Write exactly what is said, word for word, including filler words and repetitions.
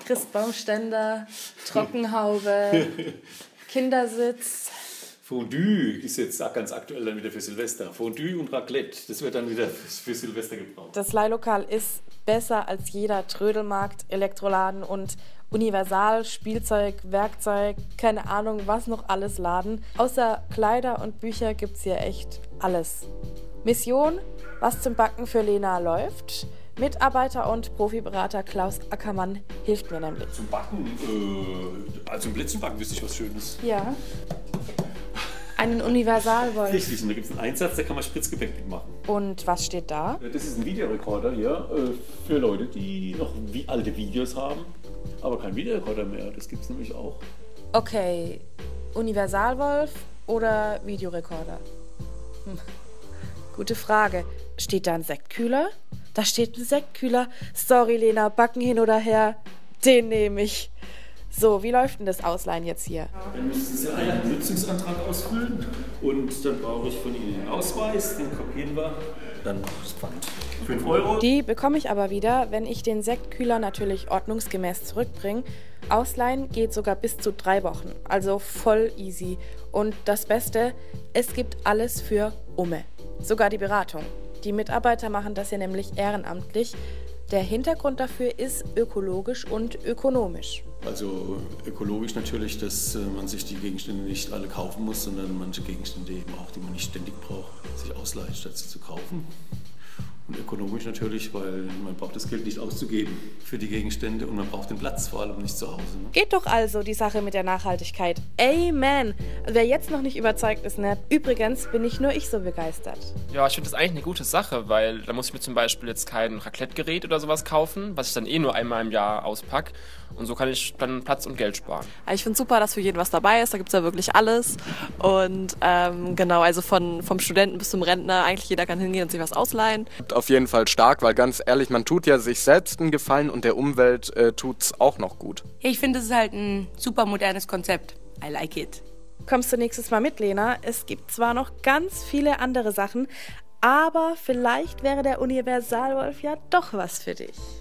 Christbaumständer, Trockenhaube, Kindersitz. Fondue ist jetzt auch ganz aktuell dann wieder für Silvester. Fondue und Raclette, das wird dann wieder für Silvester gebraucht. Das Leihlokal ist besser als jeder Trödelmarkt, Elektroladen und Universal, Spielzeug, Werkzeug, keine Ahnung, was noch alles Laden. Außer Kleider und Bücher gibt's hier echt alles. Mission, was zum Backen für Lena läuft. Mitarbeiter und Profiberater Klaus Ackermann hilft mir nämlich. Zum Backen? Äh, also im Blitzbacken wüsste ich was Schönes. Ja. Einen Universalwolf. Richtig, und da gibt es einen Einsatz, da kann man Spritzgebäck mitmachen. Und was steht da? Das ist ein Videorekorder hier äh, für Leute, die noch wie alte Videos haben, aber kein Videorekorder mehr. Das gibt es nämlich auch. Okay, Universalwolf oder Videorekorder? Hm. Gute Frage. Steht da ein Sektkühler? Da steht ein Sektkühler. Sorry, Lena, Backen hin oder her. Den nehme ich. So, wie läuft denn das Ausleihen jetzt hier? Dann müssen Sie einen Nutzungsantrag ausfüllen und dann brauche ich von Ihnen den Ausweis, den kopieren wir, dann das Pfand. fünf Euro. Die bekomme ich aber wieder, wenn ich den Sektkühler natürlich ordnungsgemäß zurückbringe. Ausleihen geht sogar bis zu drei Wochen, also voll easy. Und das Beste, es gibt alles für Umme, sogar die Beratung. Die Mitarbeiter machen das ja nämlich ehrenamtlich. Der Hintergrund dafür ist ökologisch und ökonomisch. Also ökologisch natürlich, dass man sich die Gegenstände nicht alle kaufen muss, sondern manche Gegenstände eben auch, die man nicht ständig braucht, sich ausleihen, statt sie zu kaufen. Und ökonomisch natürlich, weil man braucht das Geld nicht auszugeben für die Gegenstände und man braucht den Platz vor allem nicht zu Hause. Ne? Geht doch also die Sache mit der Nachhaltigkeit. Amen! Wer jetzt noch nicht überzeugt ist, ne? Übrigens bin nicht nur ich so begeistert. Ja, ich finde das eigentlich eine gute Sache, weil da muss ich mir zum Beispiel jetzt kein Raclette-Gerät oder sowas kaufen, was ich dann eh nur einmal im Jahr auspacke. Und so kann ich dann Platz und Geld sparen. Ich finde es super, dass für jeden was dabei ist. Da gibt es ja wirklich alles. Und ähm, genau, also von, vom Studenten bis zum Rentner, eigentlich jeder kann hingehen und sich was ausleihen. Auf jeden Fall stark, weil ganz ehrlich, man tut ja sich selbst einen Gefallen und der Umwelt äh, tut's auch noch gut. Ich finde, es ist halt ein super modernes Konzept. I like it. Kommst du nächstes Mal mit, Lena? Es gibt zwar noch ganz viele andere Sachen, aber vielleicht wäre der Universalwolf ja doch was für dich.